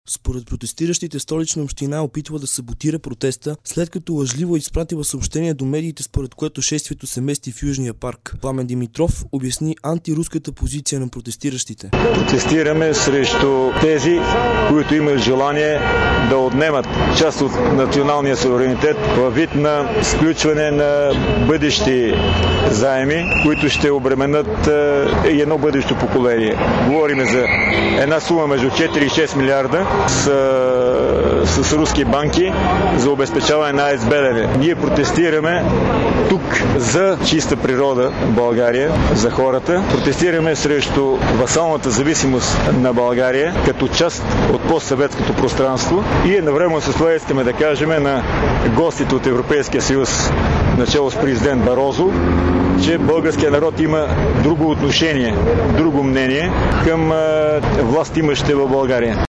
Според протестиращите, Столична община опитва да саботира протеста, след като лъжливо изпратила съобщение до медиите, според което шествието се мести в Южния парк. Пламен Димитров обясни антируската позиция на протестиращите. Протестираме срещу тези, които имат желание да отнемат част от националния суверенитет във вид на сключване на бъдещи заеми, които ще обременят и едно бъдещо поколение. Говорим за една сума между 4 и 6 милиарда с руски банки за обезпечаване на АЕЦ Белене. Ние протестираме тук за чиста природа в България, за хората. Протестираме срещу васалната зависимост на България като част от постсъветското пространство и едновременно с това искаме да кажем на гостите от Европейския съюз, начало с президент Барозу, че българският народ има друго отношение, друго мнение към власт имащите в България.